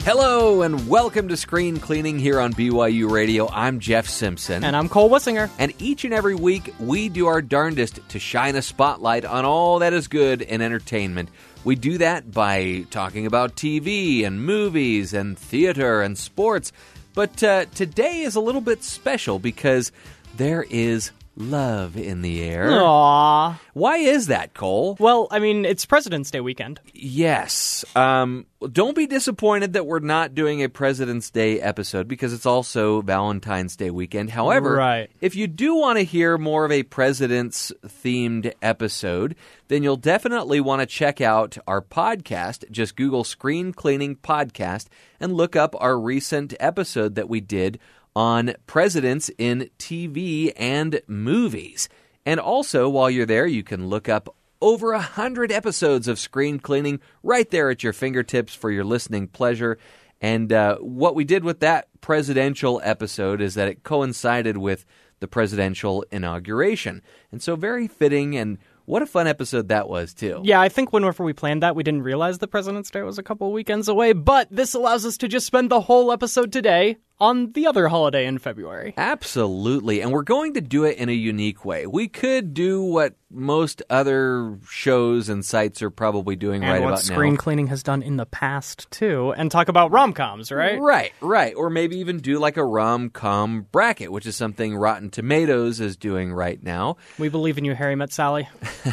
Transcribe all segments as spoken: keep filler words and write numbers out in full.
Hello and welcome to Screen Cleaning here on B Y U Radio. I'm Jeff Simpson. And I'm Cole Wissinger. And each and every week, we do our darndest to shine a spotlight on all that is good in entertainment. We do that by talking about T V and movies and theater and sports. But uh, today is a little bit special because there is love in the air. Aww. Why is that, Cole? Well, I mean, it's President's Day weekend. Yes. Um, don't be disappointed that we're not doing a President's Day episode because it's also Valentine's Day weekend. However, right. if you do want to hear more of a President's-themed episode, then you'll definitely want to check out our podcast. Just Google Screen Cleaning Podcast and look up our recent episode that we did on presidents in T V and movies. And also, while you're there, you can look up over a hundred episodes of Screen Cleaning right there at your fingertips for your listening pleasure. And uh, what we did with that presidential episode is that it coincided with the presidential inauguration. And so very fitting, and what a fun episode that was, too. Yeah, I think whenever we planned that, we didn't realize the President's Day was a couple of weekends away, but this allows us to just spend the whole episode today on the other holiday in February. Absolutely, and we're going to do it in a unique way. We could do what most other shows and sites are probably doing and right about now. And what Screen Cleaning has done in the past, too, and talk about rom-coms, right? Right, right, or maybe even do like a rom-com bracket, which is something Rotten Tomatoes is doing right now. We believe in you, Harry Met Sally.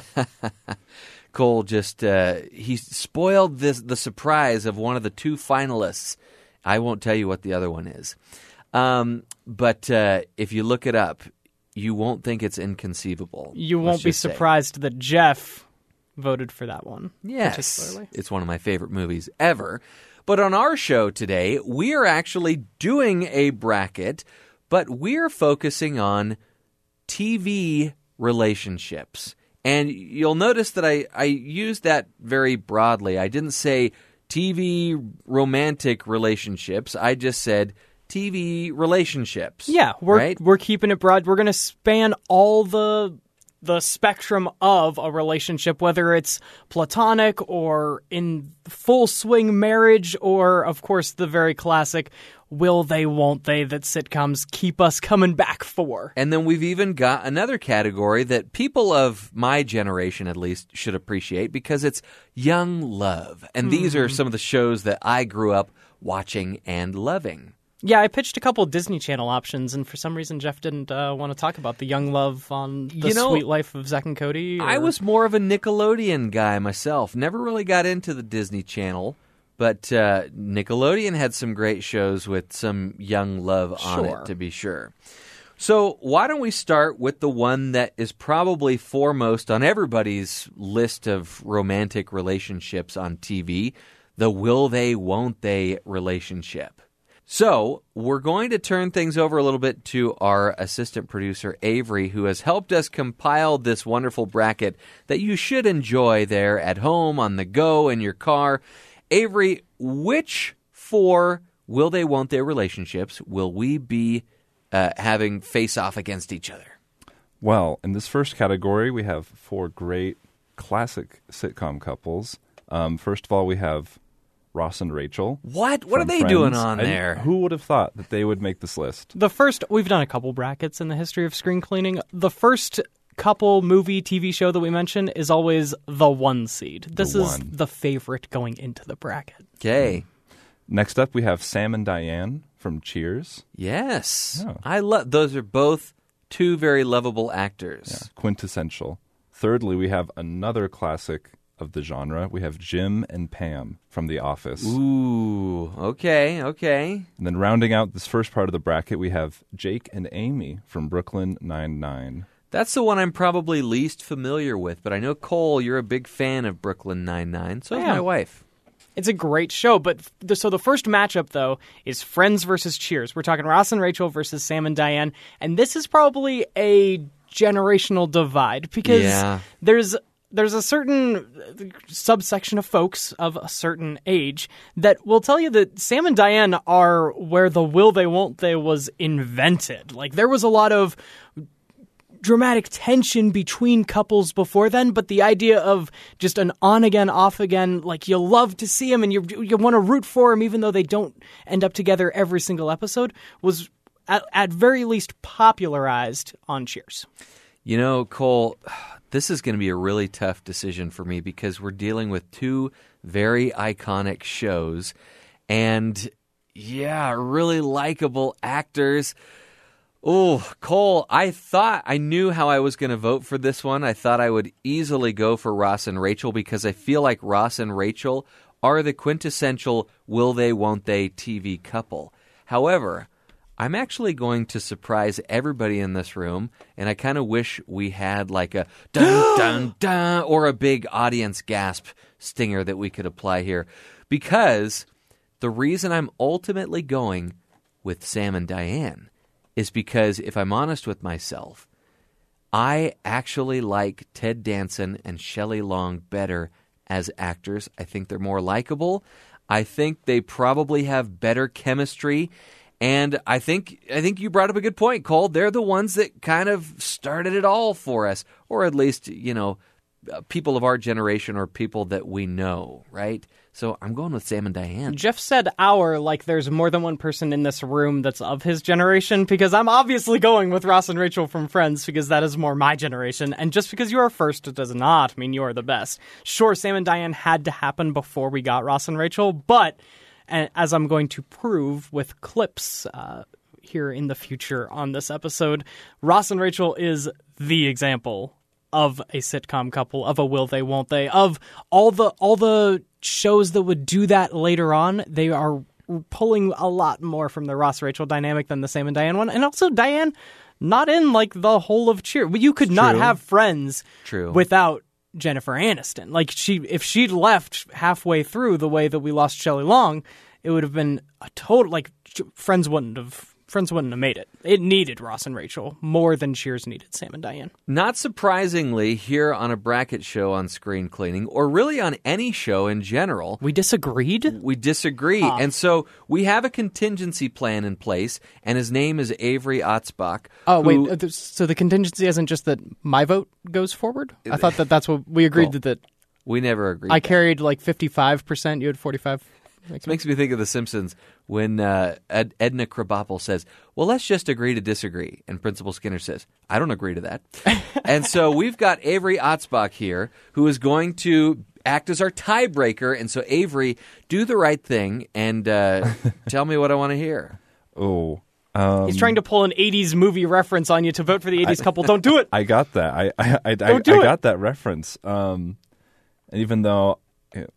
Cole just, uh, he spoiled this, the surprise of one of the two finalists. I won't tell you what the other one is. Um, but uh, if you look it up, you won't think it's inconceivable. You won't be surprised say. that Jeff voted for that one. Yes, it's one of my favorite movies ever. But on our show today, we are actually doing a bracket, but we're focusing on T V relationships. And you'll notice that I, I used that very broadly. I didn't say T V romantic relationships. I just said T V relationships. Yeah, we're right? we're keeping it broad. We're going to span all the the spectrum of a relationship, whether it's platonic or in full swing marriage, or of course the very classic will they, won't they that sitcoms keep us coming back for. And then we've even got another category that people of my generation, at least, should appreciate because it's young love. And mm-hmm. these are some of the shows that I grew up watching and loving. Yeah, I pitched a couple Disney Channel options, and for some reason Jeff didn't uh, want to talk about the young love on The you know, Sweet Life of Zack and Cody. Or... I was more of a Nickelodeon guy myself. Never really got into the Disney Channel. But uh, Nickelodeon had some great shows with some young love on sure. it, to be sure. So why don't we start with the one that is probably foremost on everybody's list of romantic relationships on T V, the will they, won't they relationship. So we're going to turn things over a little bit to our assistant producer, Avery, who has helped us compile this wonderful bracket that you should enjoy there at home, on the go, in your car. Avery, which four will they, won't they relationships will we be uh, having face off against each other? Well, in this first category, we have four great classic sitcom couples. Um, first of all, we have Ross and Rachel. What? What are they Friends. doing on And there? Who would have thought that they would make this list? The first, we've done a couple brackets in the history of Screen Cleaning. The first couple movie, T V show that we mention is always the one seed. This The is one. the favorite going into the bracket. Okay. Next up, we have Sam and Diane from Cheers. Yes. Oh. I love those are both two very lovable actors. Yeah, quintessential. Thirdly, we have another classic of the genre. We have Jim and Pam from The Office. Ooh, okay, okay. And then rounding out this first part of the bracket, we have Jake and Amy from Brooklyn Nine-Nine. That's the one I'm probably least familiar with, but I know, Cole, you're a big fan of Brooklyn Nine-Nine. So is Yeah. my wife. It's a great show, but the, so the first matchup, though, is Friends versus Cheers. We're talking Ross and Rachel versus Sam and Diane, and this is probably a generational divide because Yeah. there's there's a certain subsection of folks of a certain age that will tell you that Sam and Diane are where the will they, won't they was invented. Like, there was a lot of dramatic tension between couples before then, but the idea of just an on-again, off-again, like you love to see them and you you want to root for them even though they don't end up together every single episode was at, at very least popularized on Cheers. You know, Cole, this is going to be a really tough decision for me because we're dealing with two very iconic shows and, yeah, really likable actors. Oh, Cole, I thought I knew how I was going to vote for this one. I thought I would easily go for Ross and Rachel because I feel like Ross and Rachel are the quintessential will they, won't they T V couple. However, I'm actually going to surprise everybody in this room, and I kind of wish we had like a dun, dun, dun, or a big audience gasp stinger that we could apply here. Because the reason I'm ultimately going with Sam and Diane is because, if I'm honest with myself, I actually like Ted Danson and Shelley Long better as actors. I think they're more likable. I think they probably have better chemistry. And I think I think you brought up a good point, Cole. They're the ones that kind of started it all for us, or at least, you know, people of our generation or people that we know, right? So I'm going with Sam and Diane. Jeff said our, like there's more than one person in this room that's of his generation, because I'm obviously going with Ross and Rachel from Friends because that is more my generation. And just because you are first, it does not mean you are the best. Sure, Sam and Diane had to happen before we got Ross and Rachel, but and as I'm going to prove with clips uh, here in the future on this episode, Ross and Rachel is the example of a sitcom couple, of a will they, won't they, of all the all the shows that would do that later on. They are pulling a lot more from the Ross-Rachel dynamic than the Sam and Diane one. And also Diane, not in like the whole of Cheers. You could True. not have Friends True. without Jennifer Aniston. Like she, if she'd left halfway through the way that we lost Shelley Long, it would have been a total, like Friends wouldn't have Friends wouldn't have made it. It needed Ross and Rachel more than Cheers needed Sam and Diane. Not surprisingly, here on a bracket show on Screen Cleaning, or really on any show in general, we disagreed? We disagree. Huh. And so we have a contingency plan in place, and his name is Avery Otzbach. Oh, who, wait. So the contingency isn't just that my vote goes forward? I thought that that's what we agreed cool. that. We never agreed. I that. carried like fifty-five percent. You had forty-five percent. This makes me think of The Simpsons when uh, Ed- Edna Krabappel says, well, let's just agree to disagree. And Principal Skinner says, I don't agree to that. And so we've got Avery Otzbach here who is going to act as our tiebreaker. And so, Avery, do the right thing and uh, tell me what I want to hear. Oh. Um, He's trying to pull an eighties movie reference on you to vote for the eighties I, couple. Don't do it. I got that. I I, I, don't I, do I it. got that reference. Um, and even though... It,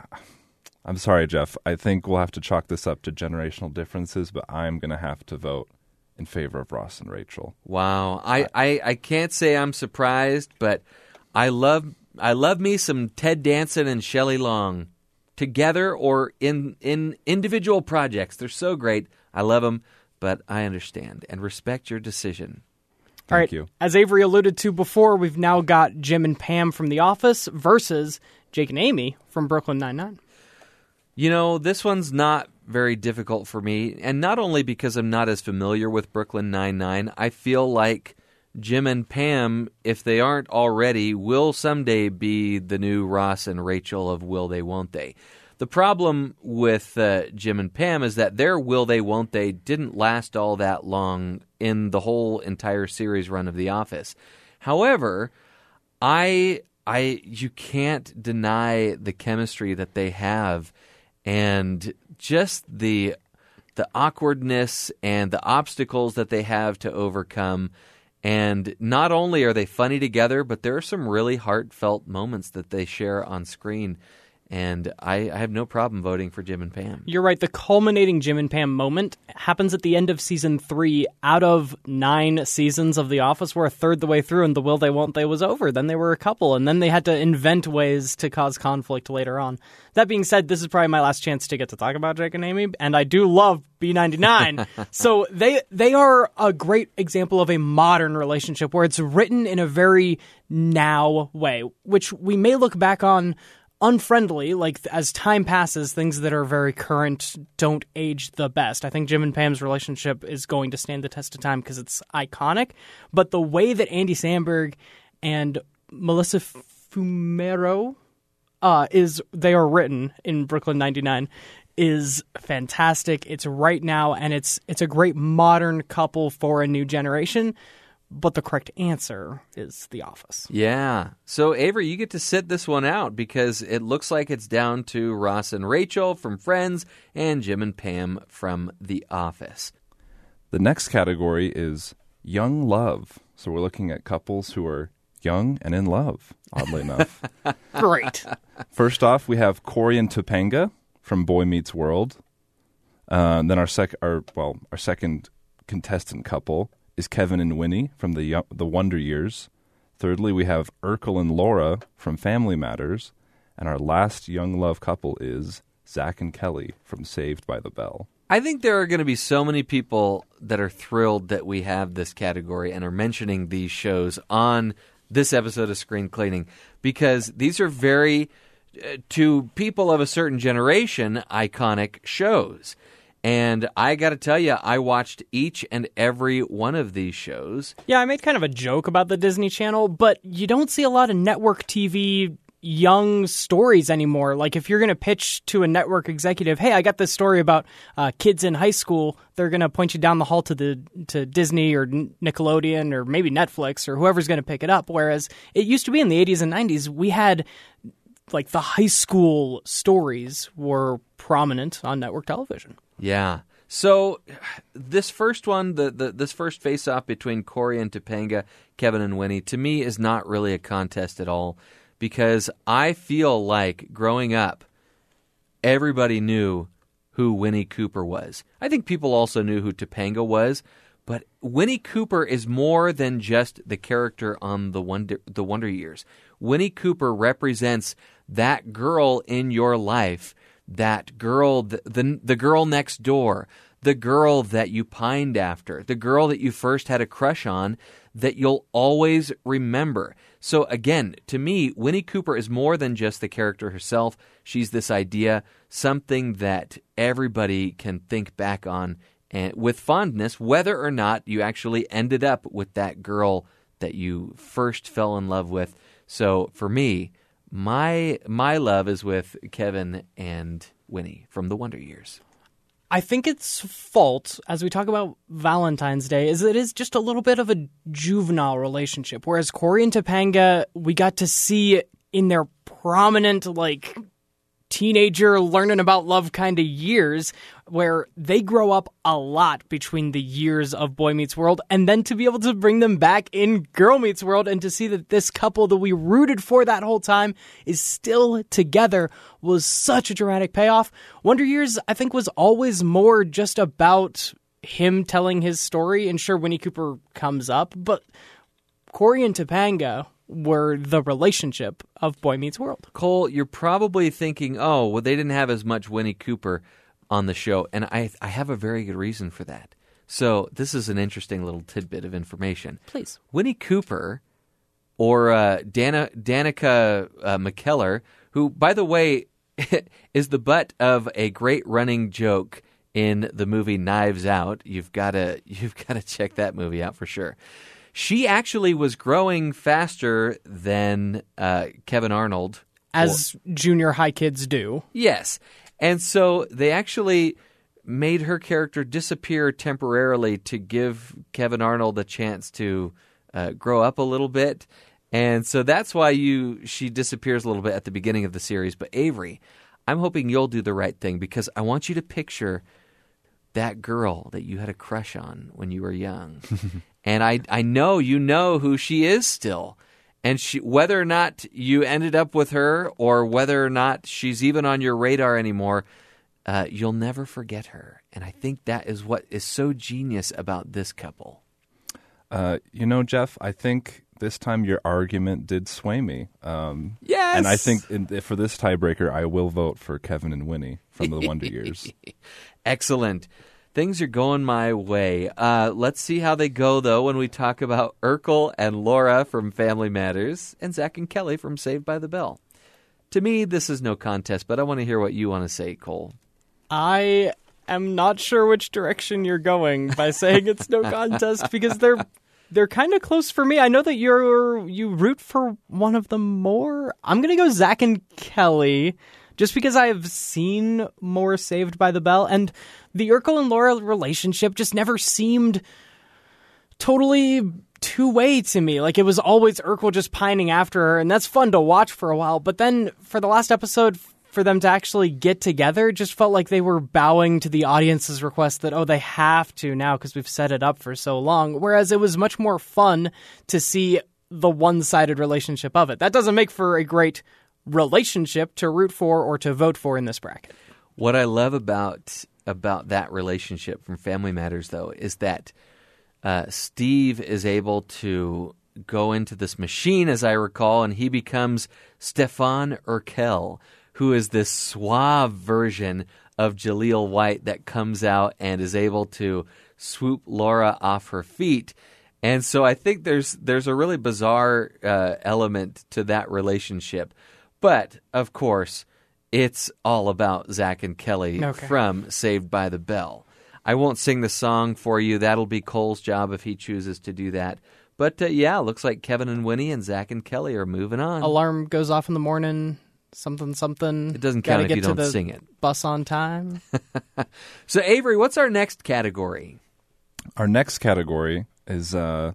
I'm sorry, Jeff. I think we'll have to chalk this up to generational differences, but I'm going to have to vote in favor of Ross and Rachel. Wow. I, I, I can't say I'm surprised, but I love I love me some Ted Danson and Shelley Long together or in, in individual projects. They're so great. I love them, but I understand and respect your decision. Thank All right. you. As Avery alluded to before, we've now got Jim and Pam from The Office versus Jake and Amy from Brooklyn Nine-Nine. You know, this one's not very difficult for me, and not only because I'm not as familiar with Brooklyn Nine-Nine, I feel like Jim and Pam, if they aren't already, will someday be the new Ross and Rachel of Will They, Won't They. The problem with uh, Jim and Pam is that their Will They, Won't They didn't last all that long in the whole entire series run of The Office. However, I, I, you can't deny the chemistry that they have. And just the the awkwardness and the obstacles that they have to overcome. And not only are they funny together, but there are some really heartfelt moments that they share on screen. And I, I have no problem voting for Jim and Pam. You're right. The culminating Jim and Pam moment happens at the end of season three out of nine seasons of The Office. We're a third the way through, and the Will They, Won't They was over. Then they were a couple, and then they had to invent ways to cause conflict later on. That being said, this is probably my last chance to get to talk about Jake and Amy, and I do love B ninety-nine. So they they are a great example of a modern relationship where it's written in a very now way, which we may look back on unfriendly. Like, as time passes, things that are very current don't age the best. I think Jim and Pam's relationship is going to stand the test of time because it's iconic. But the way that Andy Samberg and Melissa Fumero uh, is they are written in Brooklyn Nine-Nine is fantastic. It's right now, and it's it's a great modern couple for a new generation. But the correct answer is The Office. Yeah. So, Avery, you get to sit this one out because it looks like it's down to Ross and Rachel from Friends and Jim and Pam from The Office. The next category is young love. So we're looking at couples who are young and in love, oddly enough. Great. First off, we have Corey and Topanga from Boy Meets World. Uh, then our, sec- our, well, our second contestant couple is Kevin and Winnie from the the Wonder Years. Thirdly, we have Urkel and Laura from Family Matters. And our last young love couple is Zach and Kelly from Saved by the Bell. I think there are going to be so many people that are thrilled that we have this category and are mentioning these shows on this episode of Screen Cleaning because these are very, uh, to people of a certain generation, iconic shows. And I got to tell you, I watched each and every one of these shows. Yeah, I made kind of a joke about the Disney Channel, but you don't see a lot of network T V young stories anymore. Like, if you're going to pitch to a network executive, hey, I got this story about uh, kids in high school, they're going to point you down the hall to the to Disney or Nickelodeon or maybe Netflix or whoever's going to pick it up. Whereas it used to be in the eighties and nineties, we had, like, the high school stories were prominent on network television. Yeah. So this first one, the, the this first face-off between Corey and Topanga, Kevin and Winnie, to me is not really a contest at all because I feel like growing up, everybody knew who Winnie Cooper was. I think people also knew who Topanga was, but Winnie Cooper is more than just the character on the Wonder, the Wonder Years. Winnie Cooper represents that girl in your life, that girl, the, the the girl next door, the girl that you pined after, the girl that you first had a crush on that you'll always remember. So again, to me, Winnie Cooper is more than just the character herself. She's this idea, something that everybody can think back on and with fondness, whether or not you actually ended up with that girl that you first fell in love with. So for me, My my love is with Kevin and Winnie from the Wonder Years. I think its fault, as we talk about Valentine's Day, is it is just a little bit of a juvenile relationship. Whereas Corey and Topanga, we got to see in their prominent, like, teenager learning about love kind of years where they grow up a lot between the years of Boy Meets World, and then to be able to bring them back in Girl Meets World and to see that this couple that we rooted for that whole time is still together was such a dramatic payoff. Wonder Years, I think, was always more just about him telling his story, and sure, Winnie Cooper comes up, but Corey and Topanga were the relationship of Boy Meets World. Cole, you're probably thinking, oh, well, they didn't have as much Winnie Cooper on the show, and I I have a very good reason for that. So this is an interesting little tidbit of information. Please. Winnie Cooper, or uh, Dana, Danica uh, McKellar, who, by the way, is the butt of a great running joke in the movie Knives Out. You've got to you've got to check that movie out for sure. She actually was growing faster than uh, Kevin Arnold. As or, junior high kids do. Yes. And so they actually made her character disappear temporarily to give Kevin Arnold a chance to uh, grow up a little bit. And so that's why you she disappears a little bit at the beginning of the series. But Avery, I'm hoping you'll do the right thing because I want you to picture that girl that you had a crush on when you were young. And I I know you know who she is still. And she, whether or not you ended up with her or whether or not she's even on your radar anymore, uh, you'll never forget her. And I think that is what is so genius about this couple. Uh, you know, Jeff, I think this time your argument did sway me. Um, yes! And I think in, for this tiebreaker, I will vote for Kevin and Winnie from the Wonder Years. Excellent. Things are going my way. Uh, let's see how they go, though, when we talk about Urkel and Laura from Family Matters and Zach and Kelly from Saved by the Bell. to me, this is no contest, but I want to hear what you want to say, Cole. I am not sure which direction you're going by saying it's no contest because they're they're kind of close for me. I know that you're you root for one of them more. I'm going to go Zach and Kelly just because I have seen more Saved by the Bell, and the Urkel and Laura relationship just never seemed totally two-way to me. Like, it was always Urkel just pining after her, and that's fun to watch for a while. But then for the last episode, for them to actually get together, just felt like they were bowing to the audience's request that, oh, they have to now because we've set it up for so long. Whereas it was much more fun to see the one-sided relationship of it. That doesn't make for a great relationship to root for or to vote for in this bracket. What I love about about that relationship from Family Matters, though, is that uh, Steve is able to go into this machine, as I recall, and he becomes Stefan Urkel, who is this suave version of Jaleel White that comes out and is able to swoop Laura off her feet. And so I think there's there's a really bizarre uh, element to that relationship. But, of course, it's all about Zach and Kelly okay. from Saved by the Bell. I won't sing the song for you. That'll be Cole's job if he chooses to do that. But, uh, yeah, looks like Kevin and Winnie and Zach and Kelly are moving on. Alarm goes off in the morning, something, something. It doesn't count Gotta if you get to don't the sing it. Bus on time. So, Avery, what's our next category? Our next category is uh,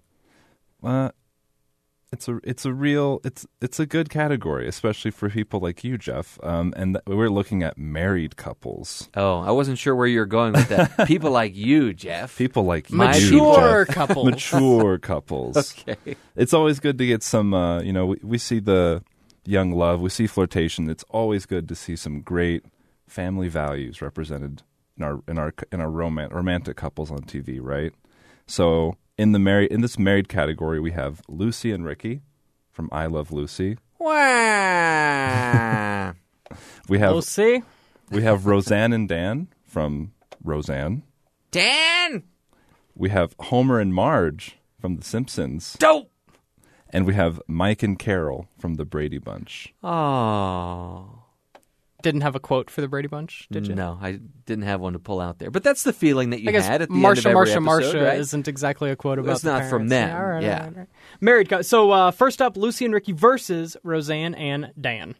uh it's a it's a real it's it's a good category, especially for people like you, Jeff. Um, and th- we're looking at married couples. Oh, I wasn't sure where you were going with that. People like you, Jeff. People like you, Mature Jeff. couples. Mature couples. Okay. It's always good to get some. Uh, you know, we, we see the young love, we see flirtation. It's always good to see some great family values represented in our in our in our roman- romantic couples on T V, right? So in the married in this married category, we have Lucy and Ricky from I Love Lucy. Wow. We have Lucy. we have Roseanne and Dan from Roseanne. Dan! We have Homer and Marge from The Simpsons. Dope! And we have Mike and Carol from The Brady Bunch. Oh. Didn't have a quote for the Brady Bunch, did you? No, I didn't have one to pull out there. But that's the feeling that you I guess had at the Marsha, end of every Marsha, episode, Marsha right? isn't exactly a quote about It's the not from parents. them, all right, yeah. all right, all right. Married couple. So uh, first up, Lucy and Ricky versus Roseanne and Dan.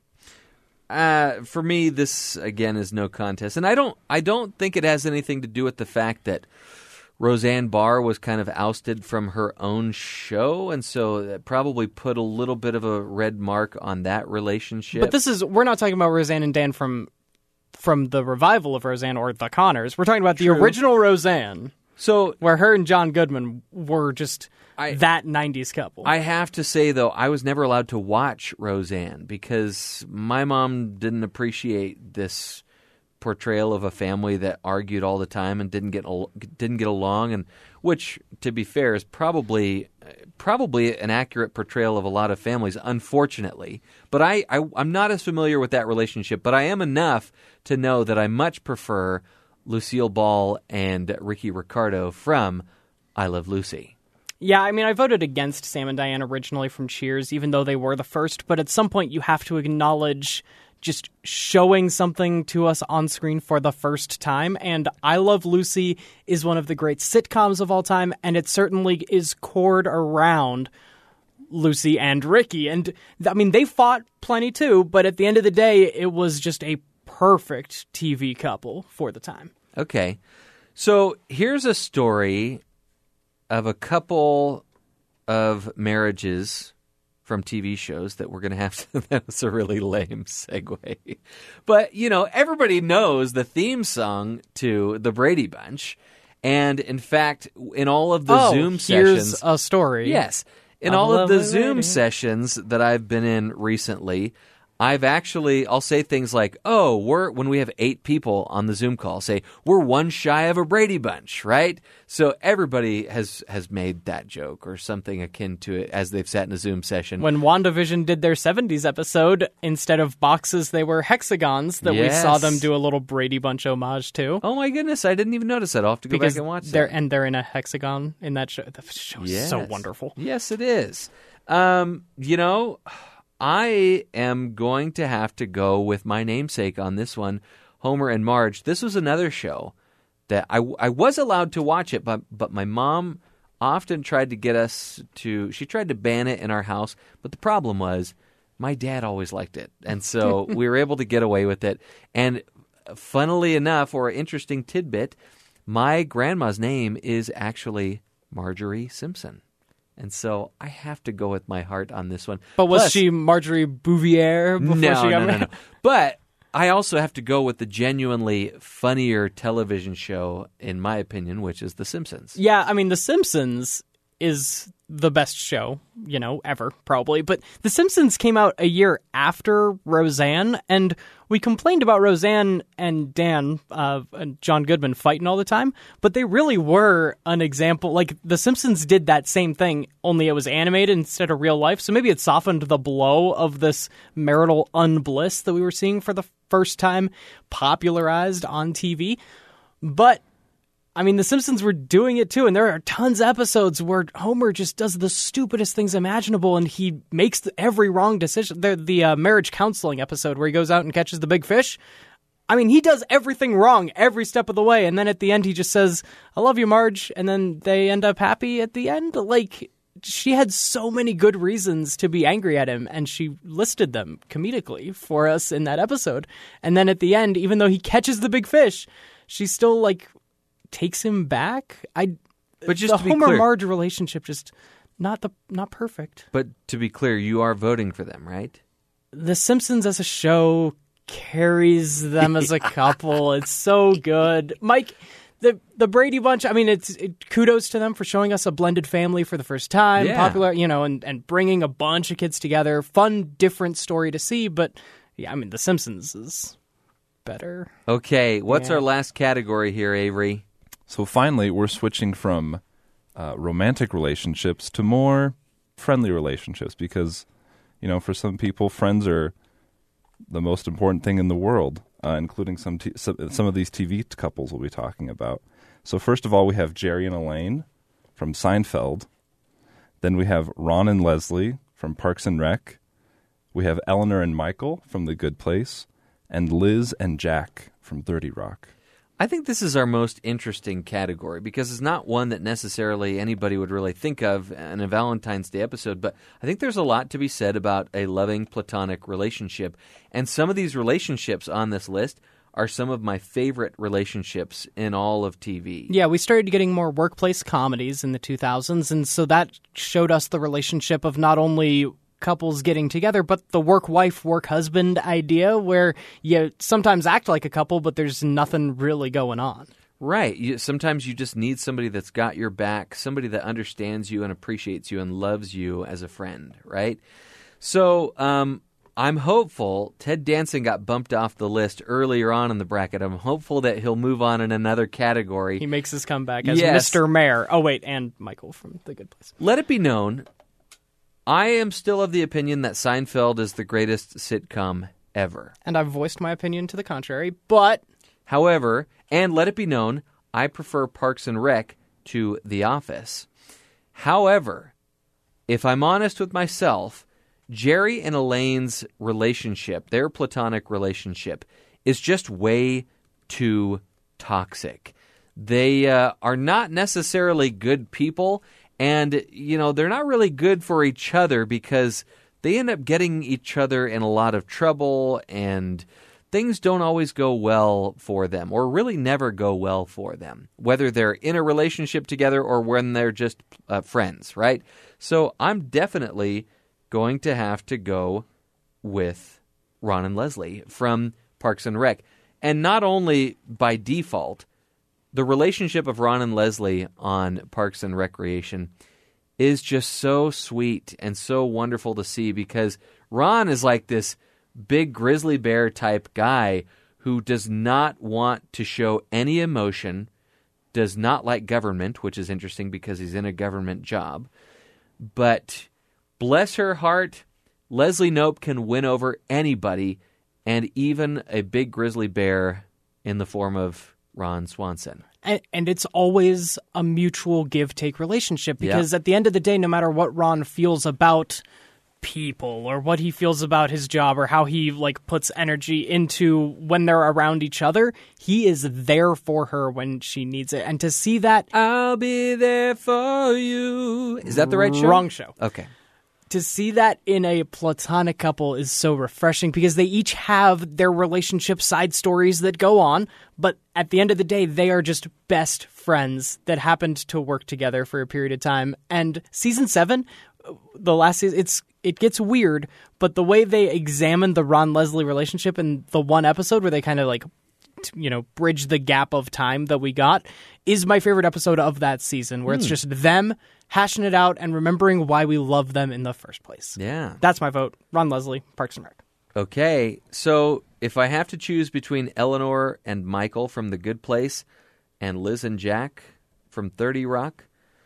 Uh, for me, this again is no contest, and I don't. I don't think it has anything to do with the fact that Roseanne Barr was kind of ousted from her own show, and so that probably put a little bit of a red mark on that relationship. But this is we're not talking about Roseanne and Dan from from the revival of Roseanne or the Connors. We're talking about the True. original Roseanne, so where her and John Goodman were just I- that nineties couple. I have to say, though, I was never allowed to watch Roseanne because my mom didn't appreciate this portrayal of a family that argued all the time and didn't get al- didn't get along, and which, to be fair, is probably probably an accurate portrayal of a lot of families, unfortunately. But I, I I'm not as familiar with that relationship, but I am enough to know that I much prefer Lucille Ball and Ricky Ricardo from I Love Lucy. Yeah, I mean, I voted against Sam and Diane originally from Cheers, even though they were the first. But at some point, you have to acknowledge just showing something to us on screen for the first time. And I Love Lucy is one of the great sitcoms of all time, and it certainly is cored around Lucy and Ricky. And, I mean, they fought plenty too, but at the end of the day, it was just a perfect T V couple for the time. Okay. So here's a story of a couple of marriages from T V shows that we're going to have to... That's a really lame segue. But, you know, everybody knows the theme song to The Brady Bunch. And, in fact, in all of the oh, Zoom here's sessions... a story. Yes. In Of all of the lovely Zoom lady. sessions that I've been in recently, I've actually, I'll say things like, oh, we're, when we have eight people on the Zoom call, say, we're one shy of a Brady Bunch, right? So everybody has, has made that joke or something akin to it as they've sat in a Zoom session. When WandaVision did their seventies episode, instead of boxes, they were hexagons that Yes. we saw them do a little Brady Bunch homage to. Oh my goodness, I didn't even notice that. I'll have to go because back and watch they're that. and they're in a hexagon in that show. The show is so Yes. wonderful. Yes, it is. Um, you know, I am going to have to go with my namesake on this one, Homer and Marge. This was another show that I, I was allowed to watch it, but but my mom often tried to get us to, she tried to ban it in our house, but the problem was my dad always liked it. And so we were able to get away with it. And funnily enough, or an interesting tidbit, my grandma's name is actually Marjorie Simpson. And so I have to go with my heart on this one. But was Plus, she Marjorie Bouvier before no, she got no, no, married? no. But I also have to go with the genuinely funnier television show, in my opinion, which is The Simpsons. Yeah, I mean, The Simpsons is the best show, you know, ever, probably. But The Simpsons came out a year after Roseanne, and we complained about Roseanne and Dan, uh, and John Goodman fighting all the time, but they really were an example. Like, The Simpsons did that same thing, only it was animated instead of real life, so maybe it softened the blow of this marital unbliss that we were seeing for the first time popularized on T V. But I mean, The Simpsons were doing it too, and there are tons of episodes where Homer just does the stupidest things imaginable, and he makes the, every wrong decision. The, the uh, marriage counseling episode where he goes out and catches the big fish. I mean, he does everything wrong every step of the way, and then at the end he just says, "I love you, Marge," and then they end up happy at the end. Like, she had so many good reasons to be angry at him, and she listed them comedically for us in that episode. And then at the end, even though he catches the big fish, she still, like, takes him back. I But just the to be Homer clear- Marge relationship just not the not perfect. But to be clear, you are voting for them, right? The Simpsons as a show carries them as a couple. It's so good. Mike, the the Brady Bunch, I mean, it's it, kudos to them for showing us a blended family for the first time. Yeah. Popular, you know, and, and bringing a bunch of kids together. Fun, different story to see. But, yeah, I mean, The Simpsons is better. Okay, what's Yeah. our last category here, Avery? So finally, we're switching from uh, romantic relationships to more friendly relationships because, you know, for some people, friends are the most important thing in the world, uh, including some, t- some some of these T V couples we'll be talking about. So first of all, we have Jerry and Elaine from Seinfeld. Then we have Ron and Leslie from Parks and Rec. We have Eleanor and Michael from The Good Place. And Liz and Jack from thirty Rock. I think this is our most interesting category because it's not one that necessarily anybody would really think of in a Valentine's Day episode, but I think there's a lot to be said about a loving platonic relationship. And some of these relationships on this list are some of my favorite relationships in all of T V. Yeah, we started getting more workplace comedies in the two thousands, and so that showed us the relationship of not only couples getting together, but the work-wife, work-husband idea where you sometimes act like a couple, but there's nothing really going on. Right. You, sometimes you just need somebody that's got your back, somebody that understands you and appreciates you and loves you as a friend, right? So um, I'm hopeful. Ted Danson got bumped off the list earlier on in the bracket. I'm hopeful that he'll move on in another category. He makes his comeback as Yes. Mister Mayor. Oh, wait, and Michael from The Good Place. Let it be known, I am still of the opinion that Seinfeld is the greatest sitcom ever. And I've voiced my opinion to the contrary, but However, and let it be known, I prefer Parks and Rec to The Office. However, if I'm honest with myself, Jerry and Elaine's relationship, their platonic relationship, is just way too toxic. They uh, are not necessarily good people, and, you know, they're not really good for each other because they end up getting each other in a lot of trouble, and things don't always go well for them, or really never go well for them, whether they're in a relationship together or when they're just uh, friends, right? So I'm definitely going to have to go with Ron and Leslie from Parks and Rec. And not only by default, the relationship of Ron and Leslie on Parks and Recreation is just so sweet and so wonderful to see because Ron is like this big grizzly bear type guy who does not want to show any emotion, does not like government, which is interesting because he's in a government job. But bless her heart, Leslie Knope can win over anybody, and even a big grizzly bear in the form of Ron Swanson. And, and it's always a mutual give-take relationship because Yeah. at the end of the day, no matter what Ron feels about people or what he feels about his job or how he like puts energy into when they're around each other. He is there for her when she needs it. And to see that, I'll be there for you. Is that the right show? Wrong show. Okay. To see that in a platonic couple is so refreshing because they each have their relationship side stories that go on, but at the end of the day, they are just best friends that happened to work together for a period of time. And season seven, the last season, it's it gets weird, but the way they examine the Ron Leslie relationship in the one episode where they kind of like, you know, bridge the gap of time that we got is my favorite episode of that season, where mm. it's just them hashing it out and remembering why we love them in the first place. Yeah. That's my vote. Ron Leslie, Parks and Rec. Okay, so if I have to choose between Eleanor and Michael from The Good Place and Liz and Jack from thirty Rock,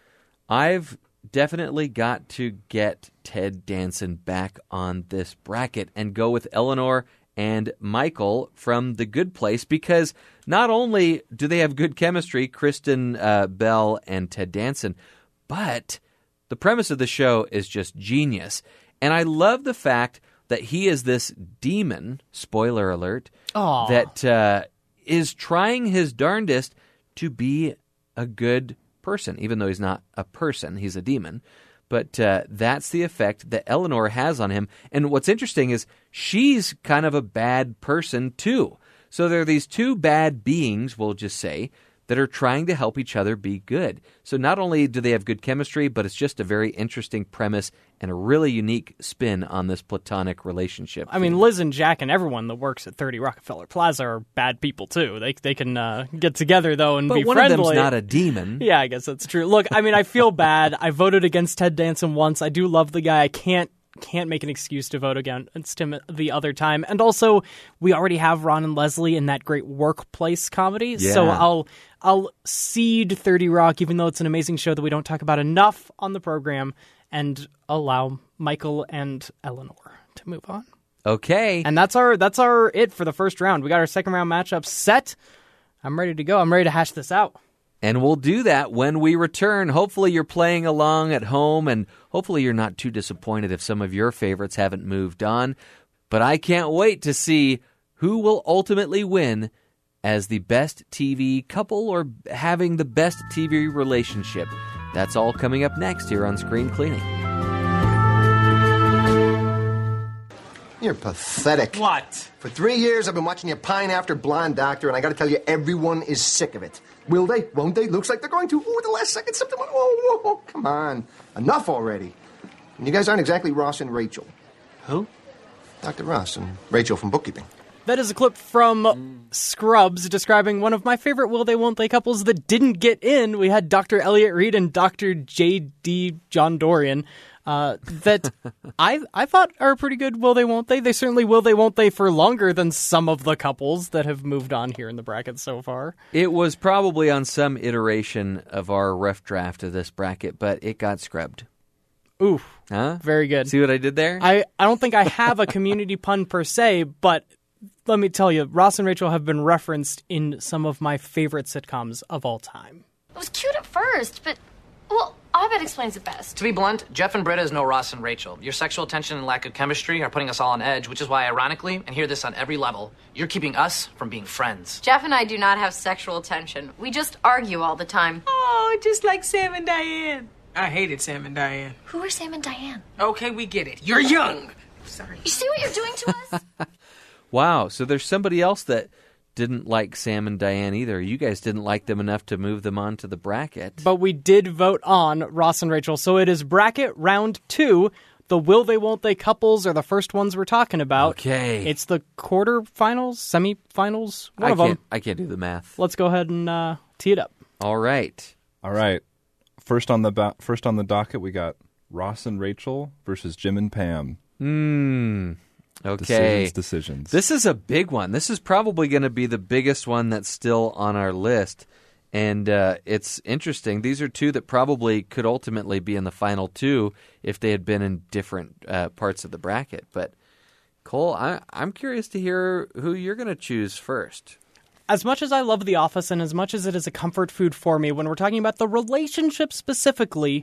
I've definitely got to get Ted Danson back on this bracket and go with Eleanor and Michael from The Good Place, because not only do they have good chemistry, Kristen uh, Bell and Ted Danson, but the premise of the show is just genius. And I love the fact that he is this demon, spoiler alert, Aww. that uh, is trying his darndest to be a good person, even though he's not a person, he's a demon. But uh, that's the effect that Eleanor has on him. And what's interesting is she's kind of a bad person, too. So there are these two bad beings, we'll just say, that are trying to help each other be good. So not only do they have good chemistry, but it's just a very interesting premise and a really unique spin on this platonic relationship. I mean, Liz and Jack and everyone that works at thirty Rockefeller Plaza are bad people, too. They they can uh, get together, though, and but be one friendly. of them's not a demon. Yeah, I guess that's true. Look, I mean, I feel bad. I voted against Ted Danson once. I do love the guy. I can't can't make an excuse to vote against him the other time. And also, we already have Ron and Leslie in that great workplace comedy. Yeah. So I'll I'll cede thirty Rock, even though it's an amazing show that we don't talk about enough on the program, and allow Michael and Eleanor to move on. Okay. And that's our that's our it for the first round. We got our second round matchup set. I'm ready to go. I'm ready to hash this out. And we'll do that when we return. Hopefully you're playing along at home, and hopefully you're not too disappointed if some of your favorites haven't moved on. But I can't wait to see who will ultimately win as the best T V couple or having the best T V relationship. That's all coming up next here on Screen Cleaning. You're pathetic. What? For three years, I've been watching you pine after Blonde Doctor, and I gotta tell you, everyone is sick of it. Will they? Won't they? Looks like they're going to. Ooh, the last second something. Whoa, whoa, whoa, come on. Enough already. And you guys aren't exactly Ross and Rachel. Who? Doctor Ross and Rachel from Bookkeeping. That is a clip from Scrubs describing one of my favorite will they won't they couples that didn't get in. We had Doctor Elliot Reed and Doctor J D John Dorian uh, that I I thought are pretty good will they won't they. They certainly will they won't they for longer than some of the couples that have moved on here in the bracket so far. It was probably on some iteration of our rough draft of this bracket, but it got scrubbed. Ooh, huh? Very good. See what I did there? I, I don't think I have a community pun per se, but let me tell you, Ross and Rachel have been referenced in some of my favorite sitcoms of all time. It was cute at first, but, well, Abed explains it best. To be blunt, Jeff and Britta is no Ross and Rachel. Your sexual tension and lack of chemistry are putting us all on edge, which is why, ironically, and hear this on every level, you're keeping us from being friends. Jeff and I do not have sexual tension. We just argue all the time. Oh, just like Sam and Diane. I hated Sam and Diane. Who are Sam and Diane? Okay, we get it. You're young. Sorry. You see what you're doing to us? Wow, so there's somebody else that didn't like Sam and Diane either. You guys didn't like them enough to move them onto the bracket. But we did vote on Ross and Rachel, so it is bracket round two. The will they won't they couples are the first ones we're talking about. Okay. It's the quarterfinals, semifinals, one I of can't, them. I can't do the math. Let's go ahead and uh, tee it up. All right. All right. First on the ba- first on the docket, we got Ross and Rachel versus Jim and Pam. Hmm. Okay. Decisions, decisions. This is a big one. This is probably going to be the biggest one that's still on our list. And uh, it's interesting. These are two that probably could ultimately be in the final two if they had been in different uh, parts of the bracket. But, Cole, I, I'm curious to hear who you're going to choose first. As much as I love The Office and as much as it is a comfort food for me, when we're talking about the relationship specifically,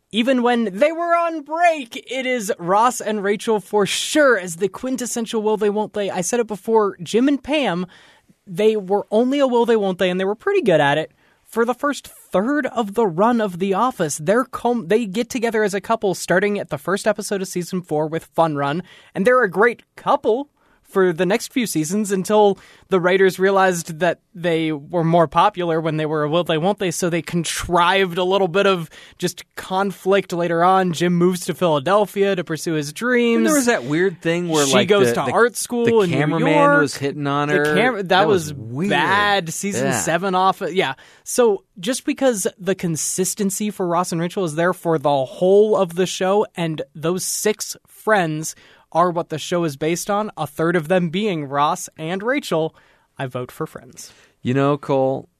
Even when they were on break, it is Ross and Rachel for sure as the quintessential will they, won't they. I said it before, Jim and Pam, they were only a will they, won't they, and they were pretty good at it. For the first third of the run of The Office, they're com- they get together as a couple starting at the first episode of season four with Fun Run, and they're a great couple for the next few seasons until the writers realized that they were more popular when they were a will they, won't they, so they contrived a little bit of just conflict later on. Jim moves to Philadelphia to pursue his dreams. And there was that weird thing where she like goes the, to the, art school the in New cameraman York. was hitting on her. The cam- that, that was, was weird. bad. Season yeah. seven off. Yeah. So just because the consistency for Ross and Rachel is there for the whole of the show, and those six friends are what the show is based on, a third of them being Ross and Rachel, I vote for Friends. You know, Cole,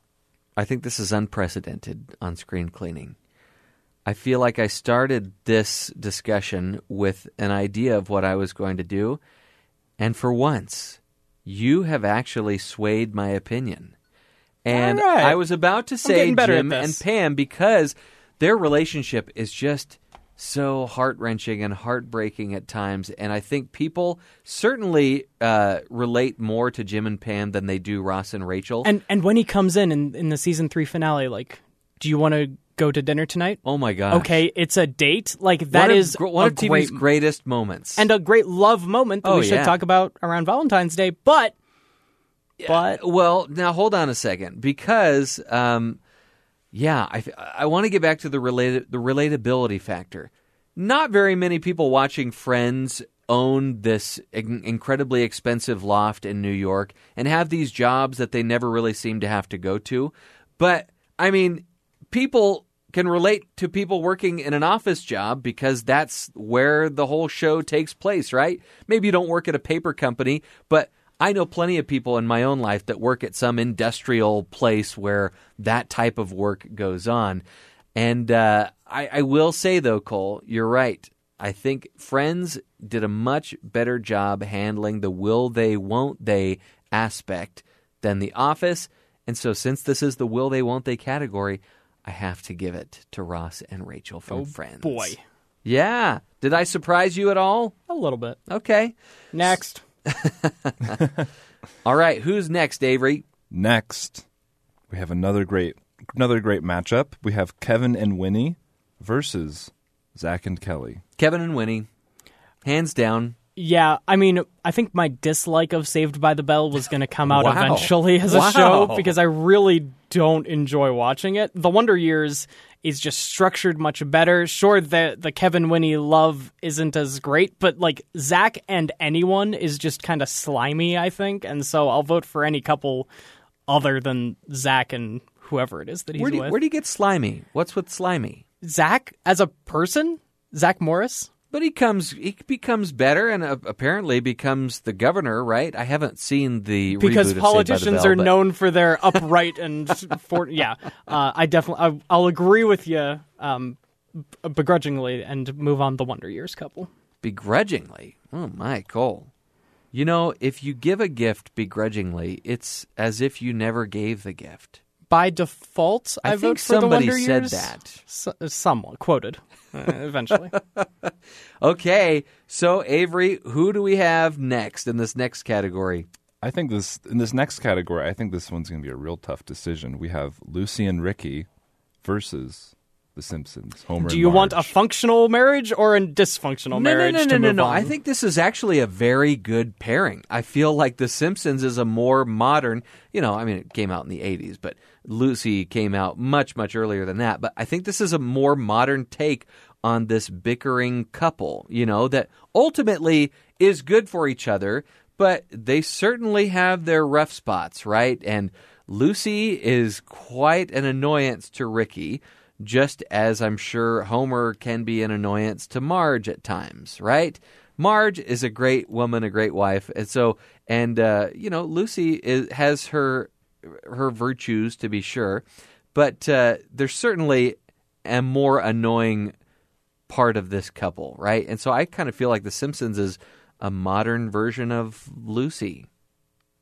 I think this is unprecedented on Screen Cleaning. I feel like I started this discussion with an idea of what I was going to do, and for once, you have actually swayed my opinion. And All right. I was about to say getting better at Jim and this. Pam because their relationship is just so heart-wrenching and heartbreaking at times, and I think people certainly uh, relate more to Jim and Pam than they do Ross and Rachel. And and when he comes in, in in the season three finale, like, do you want to go to dinner tonight? Oh my gosh. Okay, it's a date. Like, that one is of, one a of T V's great greatest moments. and a great love moment that Oh, we should yeah. talk about around Valentine's Day. But but Well, now hold on a second, because um, yeah, I, I want to get back to the related the relatability factor. Not very many people watching Friends own this in- incredibly expensive loft in New York and have these jobs that they never really seem to have to go to. But I mean, people can relate to people working in an office job because that's where the whole show takes place, right? Maybe you don't work at a paper company, but I know plenty of people in my own life that work at some industrial place where that type of work goes on. And uh, I, I will say, though, Cole, you're right. I think Friends did a much better job handling the will they, won't they aspect than The Office. And so since this is the will they, won't they category, I have to give it to Ross and Rachel from oh Friends. boy, Yeah. Did I surprise you at all? a little bit. Okay. Next. All right. Who's next, Avery? Next, we have another great another great matchup. We have Kevin and Winnie versus Zach and Kelly. Kevin and Winnie. Hands down. Yeah, I mean, I think my dislike of Saved by the Bell was going to come out Wow. eventually as a Wow. show because I really don't enjoy watching it. The Wonder Years is just structured much better. Sure, the the Kevin Winnie love isn't as great, but like Zach and anyone is just kind of slimy, I think, and so I'll vote for any couple other than Zach and whoever it is that he's Where do, you, with. where do you get slimy? What's with slimy? Zach as a person, Zach Morris. But he comes, he becomes better, and uh, apparently becomes the governor, right? I haven't seen the Because reboot of politicians Saved by the Bell, are but- known for their upright and for yeah. Uh, I definitely I, I'll agree with you um, b- begrudgingly and move on the Wonder Years couple. begrudgingly. Oh my, Cole. You know, if you give a gift begrudgingly, it's as if you never gave the gift. By default, I, I vote think for the somebody Wonder said Years. that. S- someone quoted uh, eventually. Okay, so Avery, who do we have next in this next category? I think this in this next category, I think this one's going to be a real tough decision. We have Lucy and Ricky versus The Simpsons. Homer Do and you want a Marge. functional marriage or a dysfunctional marriage? No, no, no, to no, no, move no. on? I think this is actually a very good pairing. I feel like The Simpsons is a more modern, you know, I mean, it came out in the eighties, but Lucy came out much, much earlier than that. But I think this is a more modern take on this bickering couple, you know, that ultimately is good for each other, but they certainly have their rough spots, right? And Lucy is quite an annoyance to Ricky, just as I'm sure Homer can be an annoyance to Marge at times, right? Marge is a great woman, a great wife, and so, and uh, you know, Lucy is, has her her virtues to be sure, but uh, there's certainly a more annoying part of this couple, right? And so I kind of feel like The Simpsons is a modern version of Lucy.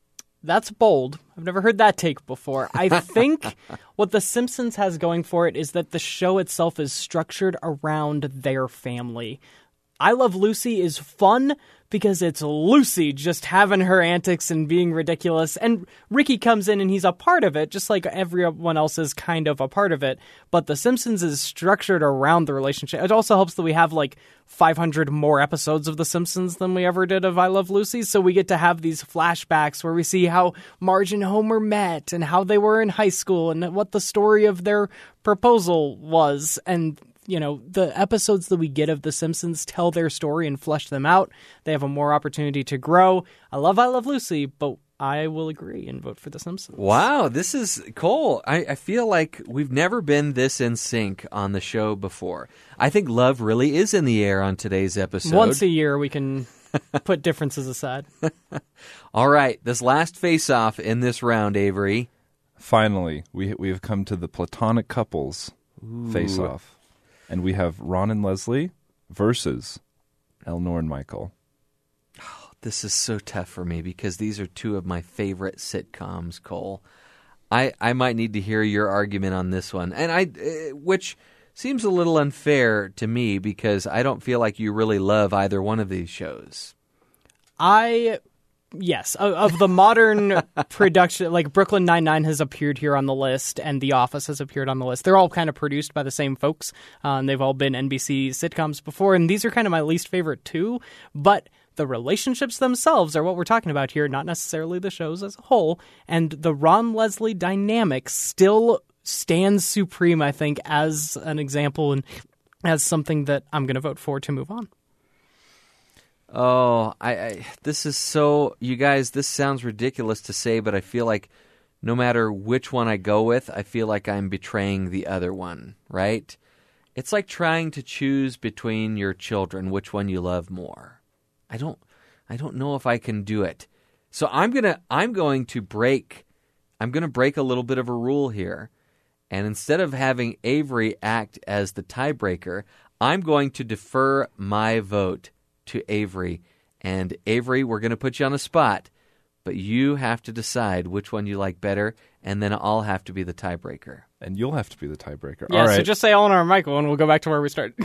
That's bold. I've never heard that take before. I think what The Simpsons has going for it is that the show itself is structured around their family. I Love Lucy is fun because it's Lucy just having her antics and being ridiculous. And Ricky comes in and he's a part of it, just like everyone else is kind of a part of it. But The Simpsons is structured around the relationship. It also helps that we have like five hundred more episodes of The Simpsons than we ever did of I Love Lucy. So we get to have these flashbacks where we see how Marge and Homer met and how they were in high school and what the story of their proposal was. And you know, the episodes that we get of The Simpsons tell their story and flesh them out. They have a more opportunity to grow. I love I Love Lucy, but I will agree and vote for The Simpsons. Wow, this is Cole. I, I feel like we've never been this in sync on the show before. I think love really is in the air on today's episode. Once a year, we can put differences aside. All right, this last face-off in this round, Avery. Finally, we we have come to the platonic couples face-off. And we have Ron and Leslie versus Eleanor and Michael. Oh, this is so tough for me because these are two of my favorite sitcoms, Cole. I, I might need to hear your argument on this one, and I uh, which seems a little unfair to me because I don't feel like you really love either one of these shows. I... Yes, of, of the modern production, like Brooklyn Nine-Nine has appeared here on the list, and The Office has appeared on the list. They're all kind of produced by the same folks, uh, and they've all been N B C sitcoms before, and these are kind of my least favorite too, but the relationships themselves are what we're talking about here, not necessarily the shows as a whole, and the Ron-Leslie dynamic still stands supreme, I think, as an example and as something that I'm going to vote for to move on. Oh, I, I this is so, you guys, this sounds ridiculous to say, but I feel like no matter which one I go with, I feel like I'm betraying the other one, right? It's like trying to choose between your children, which one you love more. I don't I don't know if I can do it. So I'm going to I'm going to break I'm going to break a little bit of a rule here. And instead of having Avery act as the tiebreaker, I'm going to defer my vote to Avery. And Avery, we're going to put you on the spot, but you have to decide which one you like better, and then I'll have to be the tiebreaker. And you'll have to be the tiebreaker. Yeah, All right. So just say Eleanor and Michael, and we'll go back to where we started.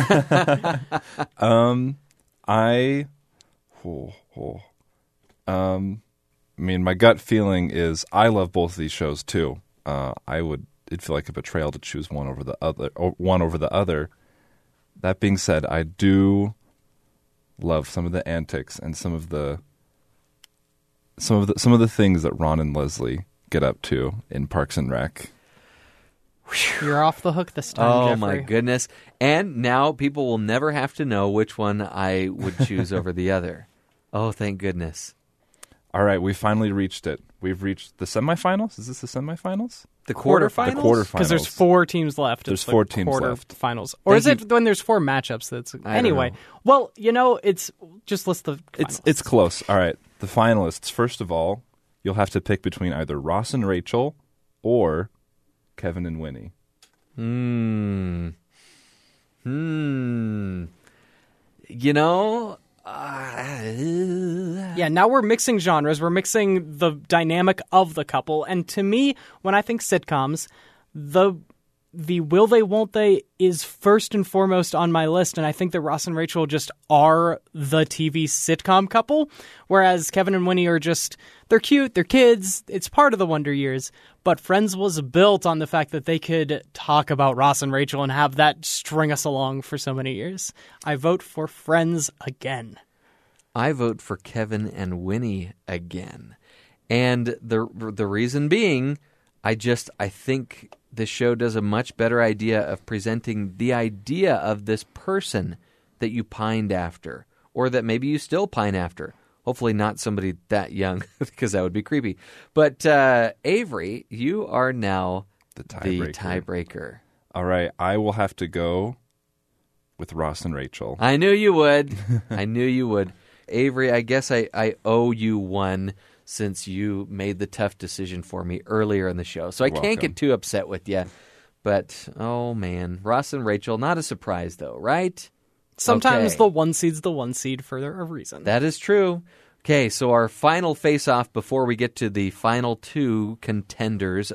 um, I, oh, oh, um, I mean, my gut feeling is I love both of these shows too. Uh, I would, it'd feel like a betrayal to choose one over the other, or one over the other. That being said, I do love some of the antics and some of the some of the some of the things that Ron and Leslie get up to in Parks and Rec. You're off the hook this time, Oh, Jeffrey. my goodness. And now people will never have to know which one I would choose over the other. Oh, thank goodness. All right, we finally reached it. We've reached the semifinals. Is this the semifinals? The quarterfinals? The quarterfinals. Because there's four teams left. There's It's the four teams left. Quarterfinals. Or Thank is it you. when there's four matchups? That's don't Anyway, know. well, you know, it's just list the It's finalists. it's close. All right, the finalists. First of all, you'll have to pick between either Ross and Rachel or Kevin and Winnie. Hmm. Hmm. You know... Uh, Yeah, now we're mixing genres. We're mixing the dynamic of the couple. And to me, when I think sitcoms, the the will they, won't they is first and foremost on my list. And I think that Ross and Rachel just are the T V sitcom couple. Whereas Kevin and Winnie are just, they're cute, they're kids. It's part of the Wonder Years. But Friends was built on the fact that they could talk about Ross and Rachel and have that string us along for so many years. I vote for Friends again. I vote for Kevin and Winnie again. And the the reason being, I just, I think this show does a much better idea of presenting the idea of this person that you pined after, or that maybe you still pine after. Hopefully not somebody that young, because that would be creepy. But uh, Avery, you are now The the tiebreaker. tiebreaker. All right, I will have to go with Ross and Rachel. I knew you would. I knew you would. Avery, I guess I, I owe you one since you made the tough decision for me earlier in the show. So I You're can't welcome. get too upset with you. But, oh man, Ross and Rachel, not a surprise though, right? Sometimes Okay. the one seed's the one seed for a reason. That is true. Okay, so our final face-off before we get to the final two contenders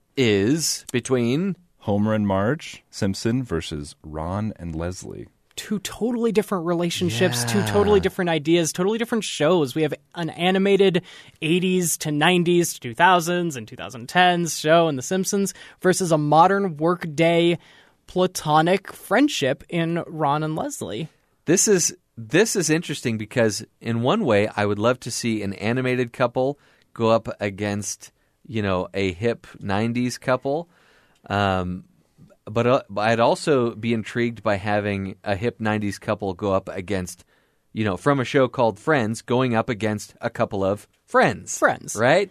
is between Homer and Marge Simpson versus Ron and Leslie. Two totally different relationships, Yeah. two totally different ideas, totally different shows. We have an animated eighties to nineties to two thousands and twenty tens show in The Simpsons versus a modern workday platonic friendship in Ron and Leslie. This is this is interesting because in one way I would love to see an animated couple go up against, you know, a hip nineties couple. Um, but uh, I'd also be intrigued by having a hip nineties couple go up against, you know, from a show called Friends, going up against a couple of friends. Friends. Right?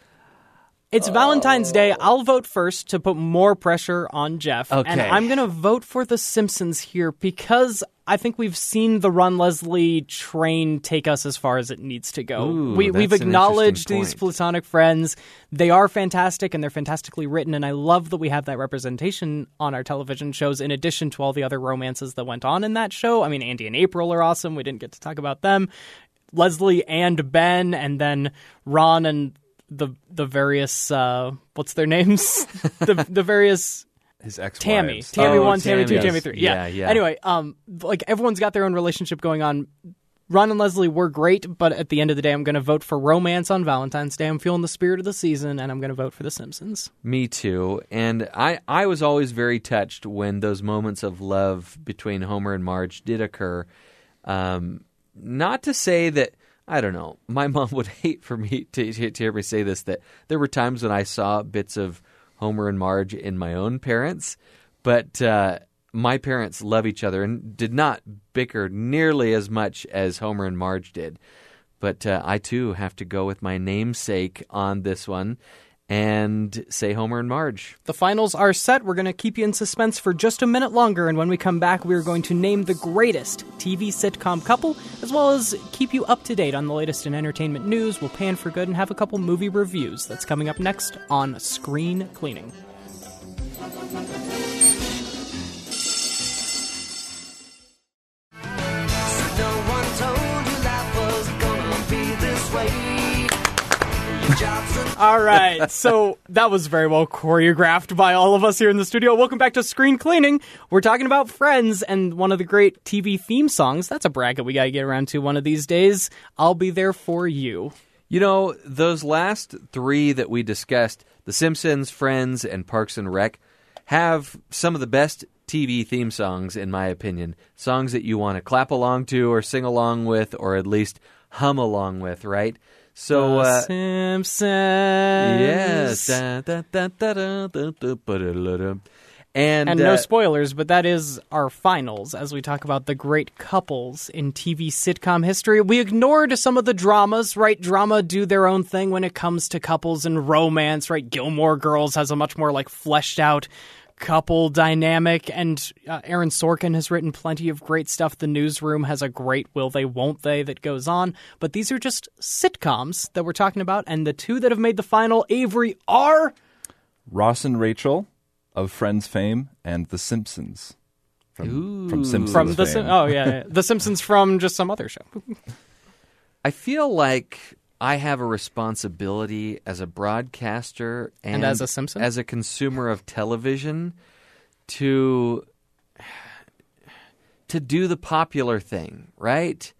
It's Valentine's Day. I'll vote first to put more pressure on Jeff. Okay. And I'm going to vote for The Simpsons here because I think we've seen the Ron Leslie train take us as far as it needs to go. Ooh, we, that's we've an acknowledged interesting these point. platonic friends. They are fantastic and they're fantastically written. And I love that we have that representation on our television shows in addition to all the other romances that went on in that show. I mean, Andy and April are awesome. We didn't get to talk about them. Leslie and Ben, and then Ron and the the various uh, what's their names? the the various His ex-wives. Tammy, Tammy Oh, one, Tammy two, Tammy. Tammy three. Yeah, Yeah, yeah. Anyway, um, like everyone's got their own relationship going on. Ron and Leslie were great, but at the end of the day, I'm going to vote for romance on Valentine's Day. I'm feeling the spirit of the season, and I'm going to vote for The Simpsons. Me too. And I, I was always very touched when those moments of love between Homer and Marge did occur. Um, not to say that, I don't know, my mom would hate for me to, to, to hear me say this, that there were times when I saw bits of Homer and Marge in my own parents, but uh, my parents love each other and did not bicker nearly as much as Homer and Marge did. But uh, I, too, have to go with my namesake on this one and say Homer and Marge. The finals are set. We're going to keep you in suspense for just a minute longer, and when we come back, we're going to name the greatest T V sitcom couple, as well as keep you up to date on the latest in entertainment news. We'll pan for good and have a couple movie reviews. That's coming up next on Screen Cleaning. No one told you life was gonna be this way. Your job's a All right, so that was very well choreographed by all of us here in the studio. Welcome back to Screen Cleaning. We're talking about Friends and one of the great T V theme songs. That's a bracket we got to get around to one of these days. I'll be there for you. You know, those last three that we discussed, The Simpsons, Friends, and Parks and Rec, have some of the best T V theme songs, in my opinion. Songs that you want to clap along to or sing along with or at least hum along with, right? So, The uh, Simpsons. yes. Da, da, da, da, da, da, da, ba, da, da, da. And, And no uh, spoilers, but that is our finals as we talk about the great couples in T V sitcom history. We ignored some of the dramas, right? Drama do their own thing when it comes to couples and romance, right? Gilmore Girls has a much more like fleshed out couple dynamic, and uh, Aaron Sorkin has written plenty of great stuff. The Newsroom has a great Will They, Won't They that goes on, but these are just sitcoms that we're talking about, and the two that have made the final, Avery, are... Ross and Rachel of Friends fame and The Simpsons from, from Simpsons From the fame. Sim- oh yeah, yeah, The Simpsons from just some other show. I feel like I have a responsibility as a broadcaster and, And as a Simpson? as a consumer of television to to do the popular thing, right?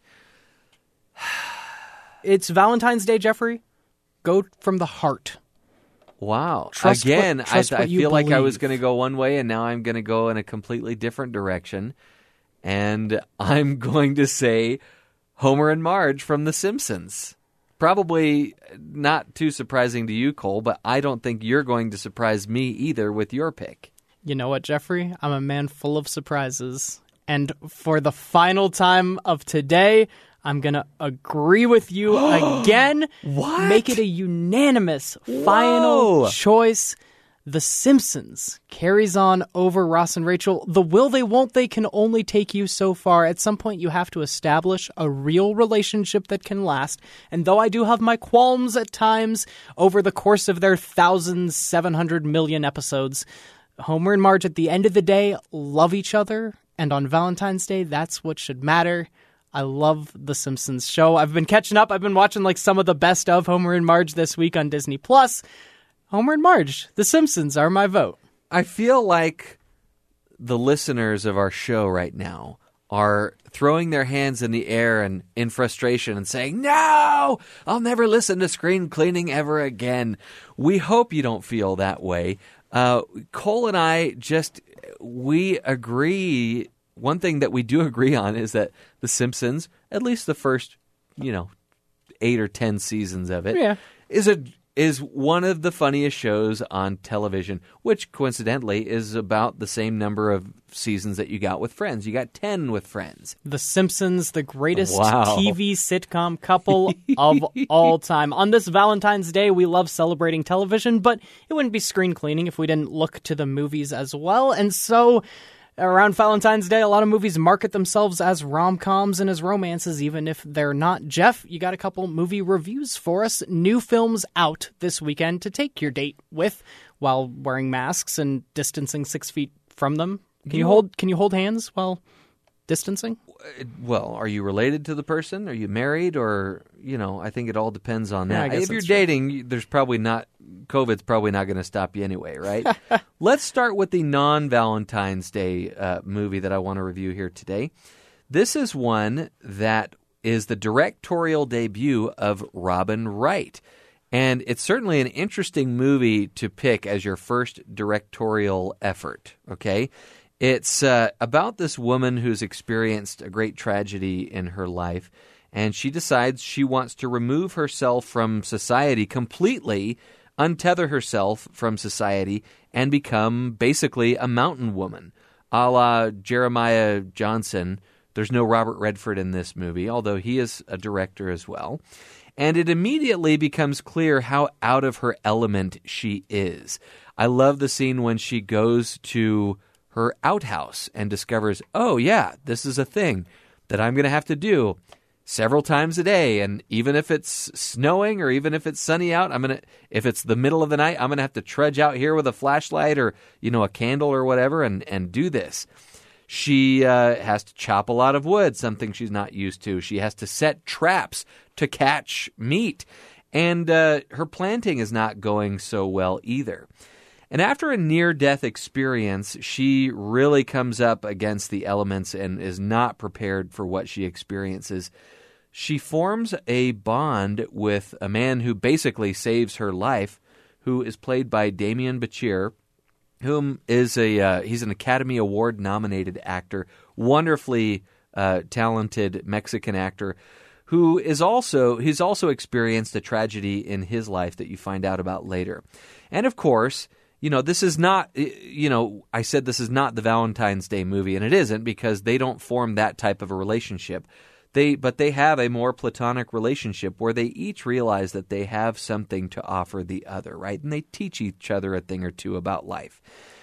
It's Valentine's Day, Jeffrey. Go from the heart. Wow. Trust what- Again, trust I, I what you feel like I was believe. going to go one way and now I'm going to go in a completely different direction. And I'm going to say Homer and Marge from The Simpsons. Probably not too surprising to you, Cole, but I don't think you're going to surprise me either with your pick. You know what, Jeffrey? I'm a man full of surprises. And for the final time of today, I'm going to agree with you again. What? Make it a unanimous final Whoa. choice. The Simpsons carries on over Ross and Rachel. The will they, won't they can only take you so far. At some point, you have to establish a real relationship that can last. And though I do have my qualms at times over the course of their one thousand seven hundred million episodes, Homer and Marge at the end of the day love each other. And on Valentine's Day, that's what should matter. I love The Simpsons show. I've been catching up. I've been watching like some of the best of Homer and Marge this week on Disney Plus. Homer and Marge, The Simpsons are my vote. I feel like the listeners of our show right now are throwing their hands in the air and in frustration and saying, no, I'll never listen to Screen Cleaning ever again. We hope you don't feel that way. Uh, Cole and I just, we agree. One thing that we do agree on is that The Simpsons, at least the first, you know, eight or ten seasons of it, Yeah. is a is one of the funniest shows on television, which coincidentally is about the same number of seasons that you got with Friends. You got ten with Friends. The Simpsons, the greatest Wow. T V sitcom couple of all time. On this Valentine's Day, we love celebrating television, but it wouldn't be screen cleaning if we didn't look to the movies as well. And so around Valentine's Day, a lot of movies market themselves as rom-coms and as romances, even if they're not. Jeff, you got a couple movie reviews for us. New films out this weekend to take your date with while wearing masks and distancing six feet from them. Can you hold Can you hold hands while distancing? Well, are you related to the person? Are you married? Or, you know, I think it all depends on Yeah, I that. guess If you're that's true. dating, you- there's probably not, COVID's probably not going to stop you anyway, right? Let's start with the non-Valentine's Day uh, movie that I want to review here today. This is one that is the directorial debut of Robin Wright. And it's certainly an interesting movie to pick as your first directorial effort, okay? It's uh, about this woman who's experienced a great tragedy in her life, and she decides she wants to remove herself from society completely, untether herself from society, and become basically a mountain woman, a la Jeremiah Johnson. There's no Robert Redford in this movie, although he is a director as well. And it immediately becomes clear how out of her element she is. I love the scene when she goes to her outhouse and discovers, oh yeah, this is a thing that I'm going to have to do several times a day. And even if it's snowing or even if it's sunny out, I'm going to, if it's the middle of the night, I'm going to have to trudge out here with a flashlight or, you know, a candle or whatever and, and do this. She uh, has to chop a lot of wood, something she's not used to. She has to set traps to catch meat. And uh, her planting is not going so well either. And after a near-death experience, she really comes up against the elements and is not prepared for what she experiences. She forms a bond with a man who basically saves her life, who is played by Damian Bichir, whom is a uh, he's an Academy Award-nominated actor, wonderfully uh, talented Mexican actor, who is also he's also experienced a tragedy in his life that you find out about later. And of course, you know, this is not, you know, I said this is not the Valentine's Day movie, and it isn't because they don't form that type of a relationship. They, but they have a more platonic relationship where they each realize that they have something to offer the other, right? And they teach each other a thing or two about life.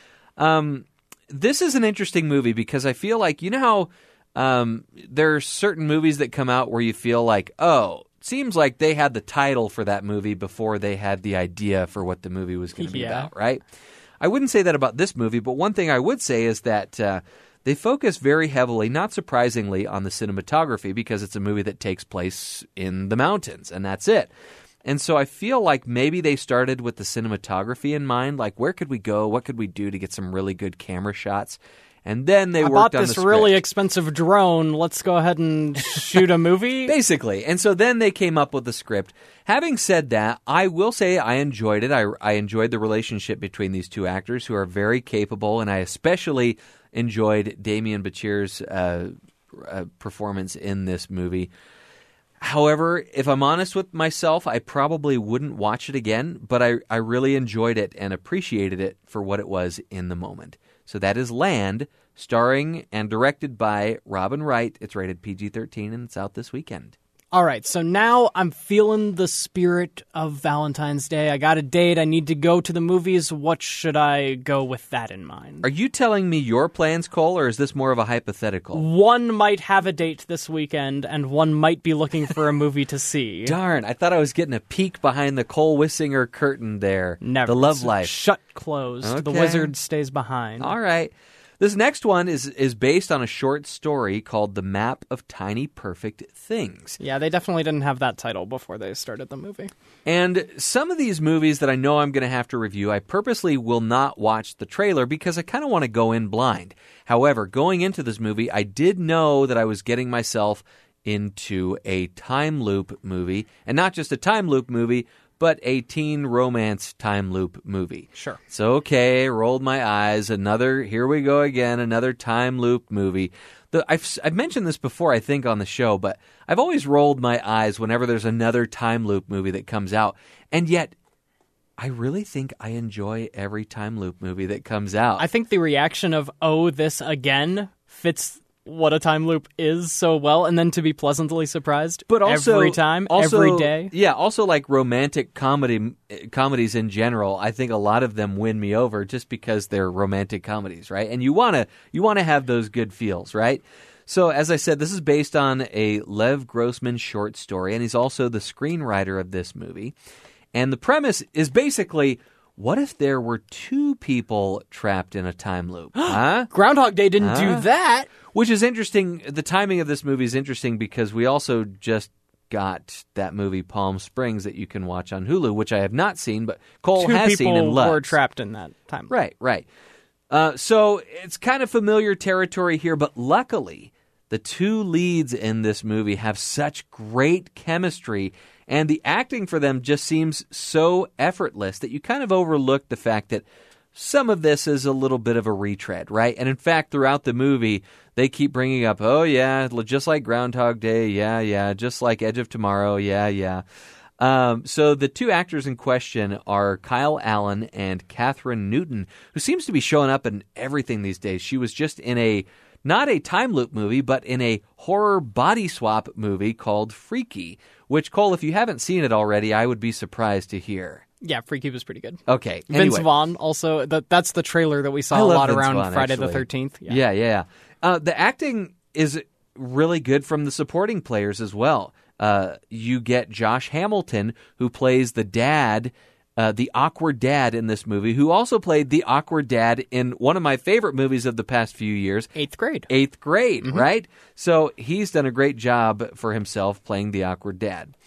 Um, this is an interesting movie because I feel like, you know how um, there are certain movies that come out where you feel like, oh, seems like they had the title for that movie before they had the idea for what the movie was going to be Yeah. about, right? I wouldn't say that about this movie, but one thing I would say is that uh, they focus very heavily, not surprisingly, on the cinematography because it's a movie that takes place in the mountains, and that's it. And so I feel like maybe they started with the cinematography in mind, like where could we go, what could we do to get some really good camera shots? And then they I worked bought on this the really script. expensive drone. Let's go ahead and shoot a movie. Basically. And so then they came up with the script. Having said that, I will say I enjoyed it. I, I enjoyed the relationship between these two actors who are very capable, and I especially enjoyed Damian Bichir's uh, uh, performance in this movie. However, if I'm honest with myself, I probably wouldn't watch it again, but I, I really enjoyed it and appreciated it for what it was in the moment. So that is Land, starring and directed by Robin Wright. It's rated P G thirteen and it's out this weekend. All right, so now I'm feeling the spirit of Valentine's Day. I got a date. I need to go to the movies. What should I go with that in mind? Are you telling me your plans, Cole, or is this more of a hypothetical? One might have a date this weekend, and one might be looking for a movie to see. Darn, I thought I was getting a peek behind the Cole Wissinger curtain there. Never. The love It's life. Shut closed. The Okay. wizard stays behind. All right. This next one is is based on a short story called The Map of Tiny Perfect Things. Yeah, they definitely didn't have that title before they started the movie. And some of these movies that I know I'm going to have to review, I purposely will not watch the trailer because I kind of want to go in blind. However, going into this movie, I did know that I was getting myself into a time loop movie, and not just a time loop movie, but a teen romance time loop movie. Sure. So, okay, rolled my eyes. Another, here we go again, another time loop movie. The, I've, I've mentioned this before, I think, on the show, but I've always rolled my eyes whenever there's another time loop movie that comes out. And yet, I really think I enjoy every time loop movie that comes out. I think the reaction of, oh, this again, fits what a time loop is so well, and then to be pleasantly surprised but also, every time, also, every day. Yeah, also like romantic comedy comedies in general, I think a lot of them win me over just because they're romantic comedies, right? And you want to you want to have those good feels, right? So as I said, this is based on a Lev Grossman short story, and he's also the screenwriter of this movie. And the premise is basically, what if there were two people trapped in a time loop? Huh? Groundhog Day didn't Huh? do that. Which is interesting. The timing of this movie is interesting because we also just got that movie Palm Springs that you can watch on Hulu, which I have not seen, but Cole Two has people seen and loves. were trapped in that time. Right, right. Uh, so it's kind of familiar territory here, but luckily the two leads in this movie have such great chemistry, and the acting for them just seems so effortless that you kind of overlook the fact that some of this is a little bit of a retread, right? And in fact, throughout the movie, they keep bringing up, oh, yeah, just like Groundhog Day, yeah, yeah, just like Edge of Tomorrow, yeah, yeah. Um, so the two actors in question are Kyle Allen and Catherine Newton, who seems to be showing up in everything these days. She was just in a, not a time loop movie, but in a horror body swap movie called Freaky, which, Cole, if you haven't seen it already, I would be surprised to hear. Yeah, Freaky was pretty good. Okay. Vince anyway. Vaughn also, that, that's the trailer that we I saw a love lot Vince around Vaughn, Friday actually. the thirteenth. Yeah, yeah, yeah. Uh, the acting is really good from the supporting players as well. Uh, you get Josh Hamilton, who plays the dad, uh, the awkward dad in this movie, who also played the awkward dad in one of my favorite movies of the past few years. Eighth grade. Eighth grade, Mm-hmm. right? So he's done a great job for himself playing the awkward dad.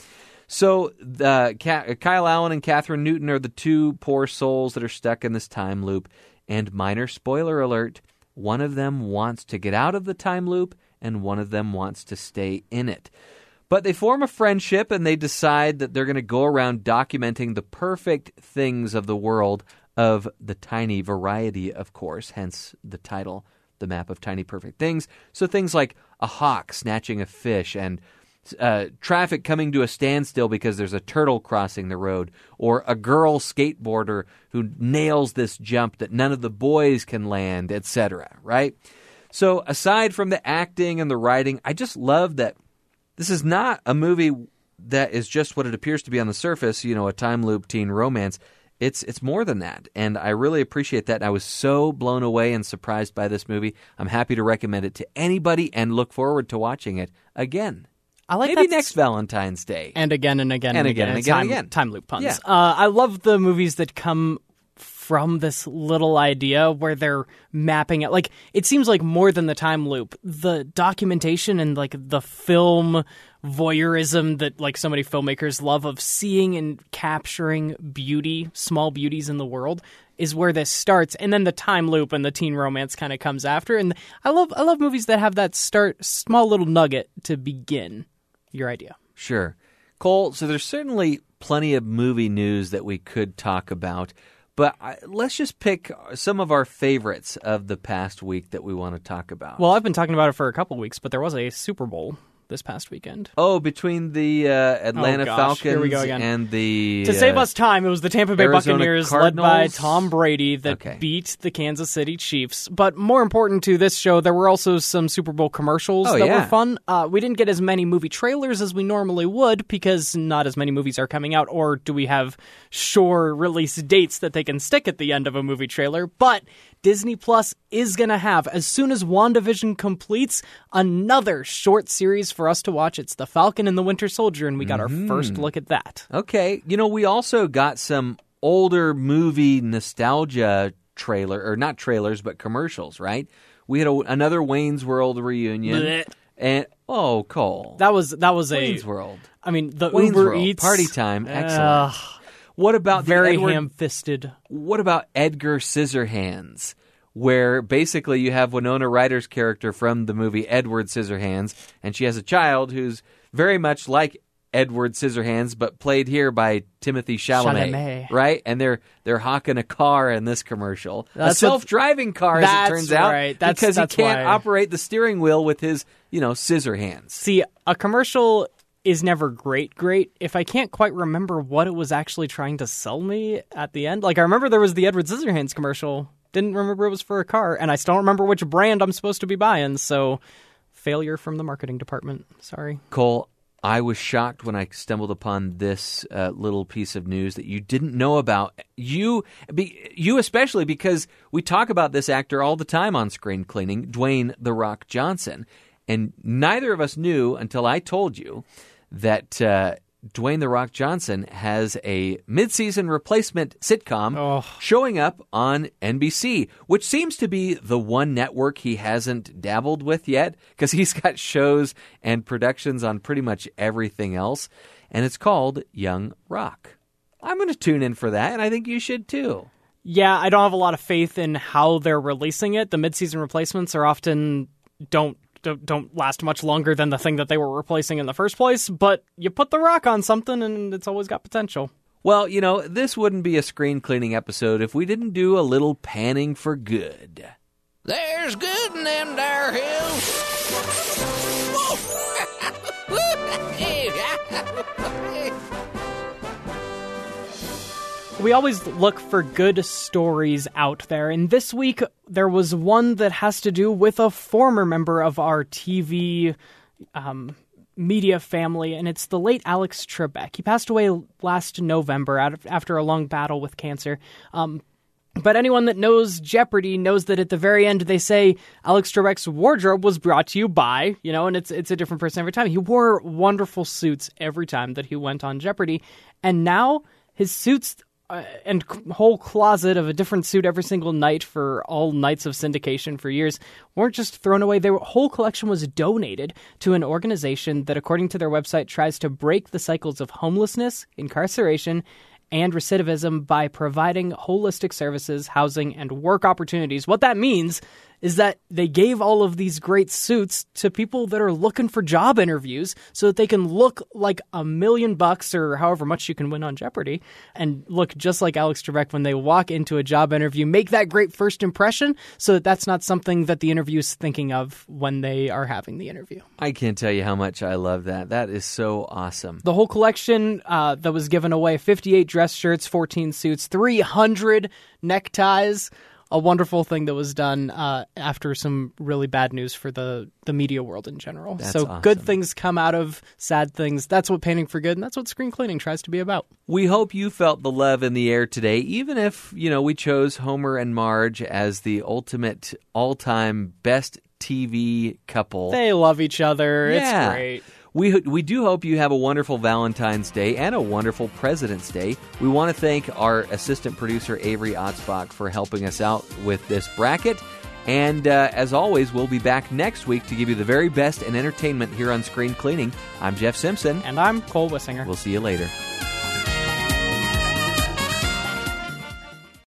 So uh, Ka- Kyle Allen and Catherine Newton are the two poor souls that are stuck in this time loop. And minor spoiler alert, one of them wants to get out of the time loop and one of them wants to stay in it. But they form a friendship and they decide that they're going to go around documenting the perfect things of the world, of the tiny variety, of course, hence the title, The Map of Tiny Perfect Things. So things like a hawk snatching a fish and uh, traffic coming to a standstill because there's a turtle crossing the road, or a girl skateboarder who nails this jump that none of the boys can land, et cetera, right? So aside from the acting and the writing, I just love that this is not a movie that is just what it appears to be on the surface, you know, a time loop teen romance. It's it's more than that, and I really appreciate that. I was so blown away and surprised by this movie. I'm happy to recommend it to anybody and look forward to watching it again. I like Maybe that next Valentine's Day. and again and again And again and again time, and again. time loop puns. Yeah. Uh, I love the movies that come from this little idea where they're mapping it. Like, it seems like more than the time loop, the documentation and like the film voyeurism that like so many filmmakers love of seeing and capturing beauty, small beauties in the world, is where this starts. And then the time loop and the teen romance kind of comes after. And I love I love movies that have that start small little nugget to begin your idea. Sure. Cole, so there's certainly plenty of movie news that we could talk about, but I, let's just pick some of our favorites of the past week that we want to talk about. Well, I've been talking about it for a couple weeks, but there was a Super Bowl this past weekend. Oh, between the uh, Atlanta Oh, gosh. Falcons Here we go again. and the... To save uh, us time, it was the Tampa Bay Arizona Buccaneers led by Cardinals? Tom Brady that Okay. beat the Kansas City Chiefs. But more important to this show, there were also some Super Bowl commercials Oh, that yeah. were fun. Uh, we didn't get as many movie trailers as we normally would because not as many movies are coming out, or do we have sure release dates that they can stick at the end of a movie trailer. But Disney Plus is going to have, as soon as WandaVision completes, another short series for us to watch. It's The Falcon and the Winter Soldier, and we got Mm-hmm. our first look at that. Okay. You know, we also got some older movie nostalgia trailer, or not trailers, but commercials, right? We had a, another Wayne's World reunion. Blech. And oh, Cole. That was that was Wayne's a World. I mean, the Wayne's Uber World. Eats Party time. Excellent. Uh, What about the very Edward- ham-fisted. What about Edgar Scissorhands, where basically you have Winona Ryder's character from the movie Edward Scissorhands, and she has a child who's very much like Edward Scissorhands, but played here by Timothy Chalamet, Chalamet. right? And they're they're hawking a car in this commercial, That's a what- self-driving car, as it That's turns out, right. That's- because that's he can't why. operate the steering wheel with his, you know, scissor hands. See, a commercial is never great, great if I can't quite remember what it was actually trying to sell me at the end. Like, I remember there was the Edward Scissorhands commercial. Didn't remember it was for a car, and I still don't remember which brand I'm supposed to be buying, so failure from the marketing department. Sorry. Cole, I was shocked when I stumbled upon this uh, little piece of news that you didn't know about. You, be, you especially, because we talk about this actor all the time on Screen Cleaning, Dwayne "The Rock" Johnson, and neither of us knew until I told you that uh, Dwayne "The Rock" Johnson has a mid-season replacement sitcom Oh. showing up on N B C, which seems to be the one network he hasn't dabbled with yet, because he's got shows and productions on pretty much everything else, and it's called Young Rock. I'm going to tune in for that, and I think you should too. Yeah, I don't have a lot of faith in how they're releasing it. The mid-season replacements are often don't don't don't last much longer than the thing that they were replacing in the first place, but you put The Rock on something and it's always got potential. Well, you know, this wouldn't be a Screen Cleaning episode if we didn't do a little panning for good. There's good in them there hills. We always look for good stories out there, and this week there was one that has to do with a former member of our T V um, media family, and it's the late Alex Trebek. He passed away last November after a long battle with cancer. Um, but anyone that knows Jeopardy knows that at the very end they say Alex Trebek's wardrobe was brought to you by, you know, and it's it's a different person every time. He wore wonderful suits every time that he went on Jeopardy, and now his suits Uh, and c- whole closet of a different suit every single night for all nights of syndication for years weren't just thrown away. Their whole collection was donated to an organization that, according to their website, tries to break the cycles of homelessness, incarceration, and recidivism by providing holistic services, housing, and work opportunities. What that means is that they gave all of these great suits to people that are looking for job interviews so that they can look like a million bucks or however much you can win on Jeopardy and look just like Alex Trebek when they walk into a job interview. Make that great first impression so that that's not something that the interview's thinking of when they are having the interview. I can't tell you how much I love that. That is so awesome. The whole collection uh, that was given away, fifty-eight dress shirts, fourteen suits, three hundred neckties. A wonderful thing that was done uh, after some really bad news for the, the media world in general. That's so awesome. Good things come out of sad things. That's what Painting for Good, and that's what Screen Cleaning tries to be about. We hope you felt the love in the air today, even if, you know, we chose Homer and Marge as the ultimate all-time best T V couple. They love each other. Yeah. It's great. We we do hope you have a wonderful Valentine's Day and a wonderful President's Day. We want to thank our assistant producer, Avery Otzbach, for helping us out with this bracket. And uh, as always, we'll be back next week to give you the very best in entertainment here on Screen Cleaning. I'm Jeff Simpson. And I'm Cole Wissinger. We'll see you later.